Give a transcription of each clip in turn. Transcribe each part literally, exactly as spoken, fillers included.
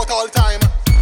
out all time.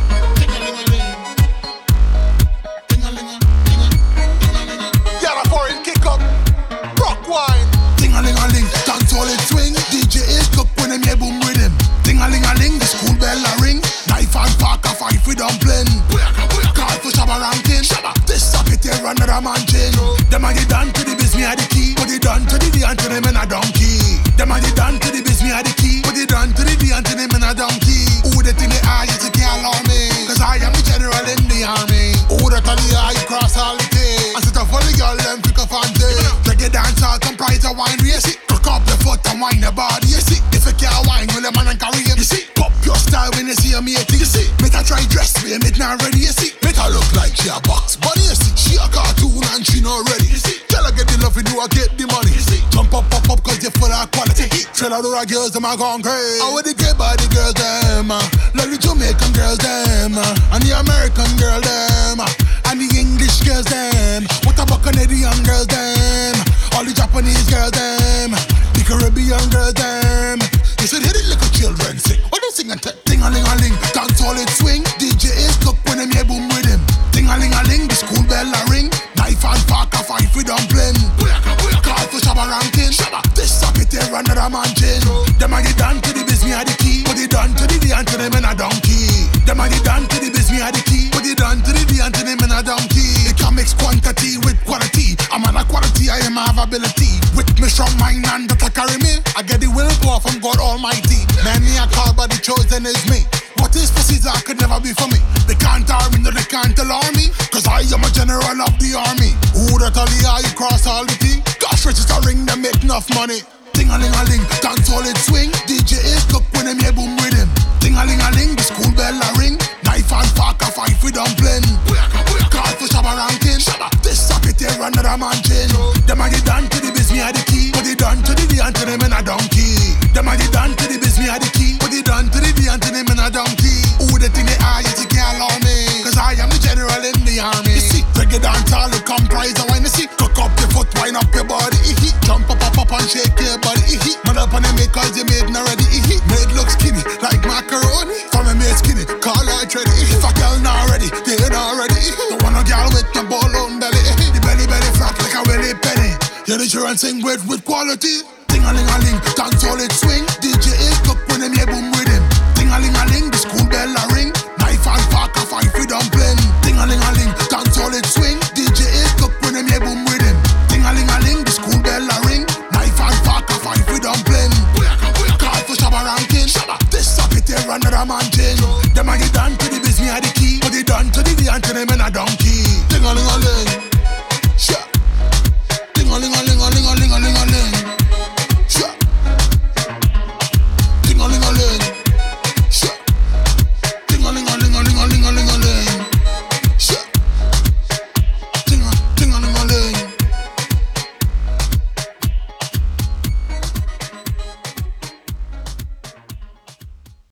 Get a foreign kick up, rock wine. Ding-a-ling-a-ling, dance all it swing. D J is cook when them hear boom rhythm. Ding-a-ling-a-ling, the school bell a ring. Knife and fork a fight for dumpling. Call for Shabba ranking. This socket here another man chain. Them a get done to the biz, me a the key. Put it done to the D and to them in a donkey. Them a get done to the biz, me a the key. Put it done to the D and to them in a donkey. Who that in the eye is a can't alarm me. Cause I am the general in the army. Who that on the eye cross all the day. And sit up for the girl them pick up and day. Reggae dance all comprise a wine race. Cook up the foot and wine the body. You see, if you can't wine, well the man and carry him. You see, pop your style when you see a mate. You see, make her try dress me, make not ready. You see, make her look like she a box bunny. You see, she a cartoon and she not ready. You see, tell her get the love and you a get the money. You see, jump up, up, up cause you full of quality. Tell her the girls them a gone crazy. I with the gay body girls them, uh, love the Jamaican girls them, uh, and the American girl them, uh, and the English girls them. What about Canadian girls them? All the Japanese girls them, the Caribbean girls them. You should hear the little children sing. What they sing and ting-a-ling-a-ling, dance all it swing. D J is cook when them hear boom rhythm. Ting-a-ling-a-ling, the school bell a ring. Knife and fork a fight for dumpling. Call for Shabba ranking. This socket here another man chain. Them a get done to the biz, me a the key. Put it done to the D and to them in a donkey. Them a get done to the biz, me a the key. Put it done to the D and to them in a donkey. It can mix quantity with quality. I'm on a quality, I am have ability. With me strong mind and that I carry me. I get the willpower from God Almighty. Many are called but the chosen is me. What is for Caesar could never be for me. They can't harm me, no they can't alarm me. Cause I am a general of the army. Who that all the eye cross all the T. Gosh register ring them make enough money. Ting-a-ling-a-ling, dance all it swing. D J is cook when them hear boom rhythm. Ting-a-ling-a-ling, the school bell a ring. Knife and fork a fight for dumpling. Call for Shabba ranking. This socket here another man chain. Them a get done to the biz, me a the key. Put it done to the D and to them in a donkey. Them a get done to the biz, me a the key. Put it done to the D and to them in a donkey. Who that in the eye is a can't alarm me. Cause I am the general in the army. You see, reggae dance all it comprise of wine. You see, cook up your foot, wind up your body. Jump up, up, up and shake your body. Man up on them cause you made not ready. Made look skinny like macaroni. From a made skinny, call her ready. If a girl not ready, they not ready. Don't want a girl with a ball on belly. The belly belly flat like a belly penny. You're the sure and sing with with quality. Ting-a-ling-a-ling, dance all it swing. D J is cook when them hear boom